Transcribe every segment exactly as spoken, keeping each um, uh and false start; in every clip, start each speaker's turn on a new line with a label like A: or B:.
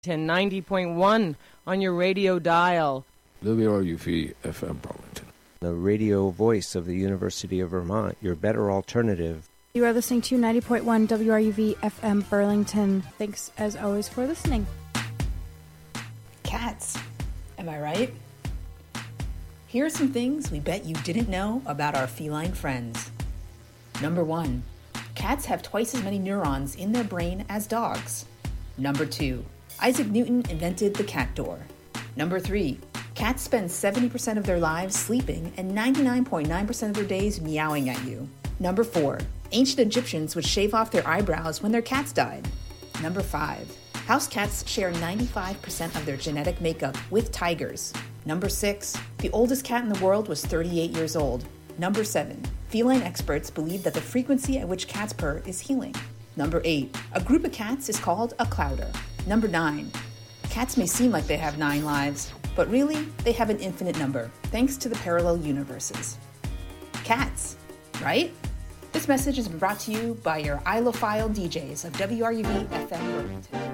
A: ninety point one on your radio dial.
B: W R U V F M Burlington.
C: The radio voice of the University of Vermont, your better alternative.
D: You are listening to ninety point one W R U V F M Burlington. Thanks, as always, for listening.
E: Cats. Am I right? Here are some things we bet you didn't know about our feline friends. Number one, cats have twice as many neurons in their brain as dogs. Number two, Isaac Newton invented the cat door. Number three, cats spend seventy percent of their lives sleeping and ninety-nine point nine percent of their days meowing at you. Number four, ancient Egyptians would shave off their eyebrows when their cats died. Number five, house cats share ninety-five percent of their genetic makeup with tigers. Number six, the oldest cat in the world was thirty-eight years old. Number seven, feline experts believe that the frequency at which cats purr is healing. Number eight, a group of cats is called a clouder. Number nine, cats may seem like they have nine lives, but really, they have an infinite number, thanks to the parallel universes. Cats, right? This message is brought to you by your ilophile D Js of W R U V F M Burlington.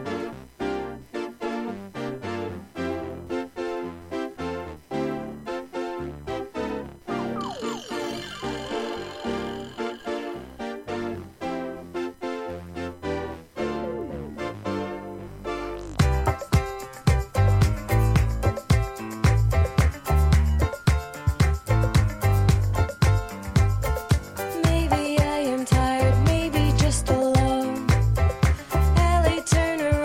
F: Maybe I am tired, maybe just alone. L A Turner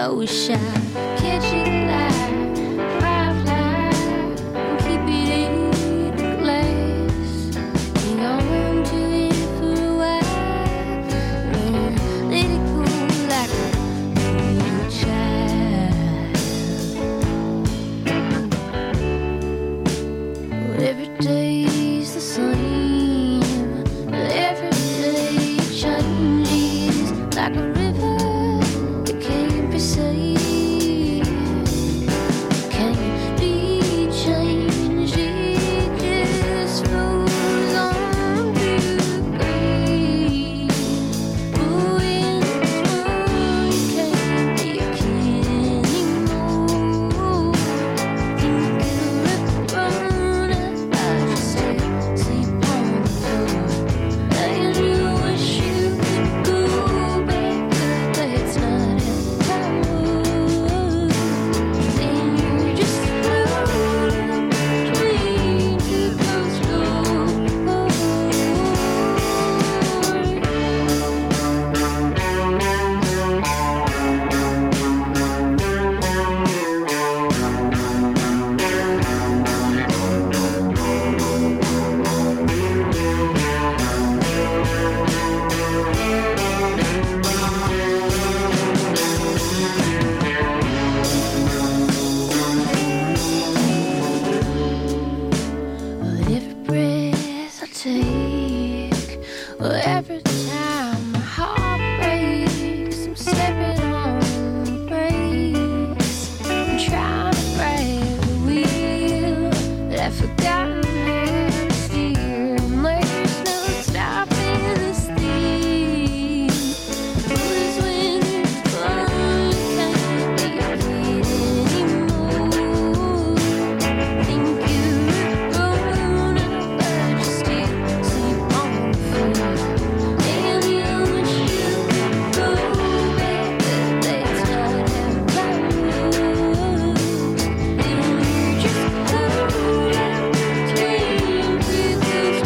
F: I wish I could catch it alive, firefly, and keep it in the glass. Hang on to it for a while, and let it go like a little child. But every day's the same, but every day changes like a river that can't be saved, can't be changed. It just flows on to the grave. But when it's wrong, you can't be a kid anymore. Think you're a grown-up, but you still sleep on the floor. And you wish you could go back, but that's not how it goes. Then you're just floating between two closed doors. But every breath I take, or every time my heart breaks, I'm stepping on the brakes. I'm trying to grab the wheel, but I've forgotten how to steer. And there's no stopping this thing. Cause when it's gone, you can't be a kid anymore. Think you're a grown-up, but you still sleep on the floor. And you wish you could go back, but that's not how it goes. Then you're just floating between two closed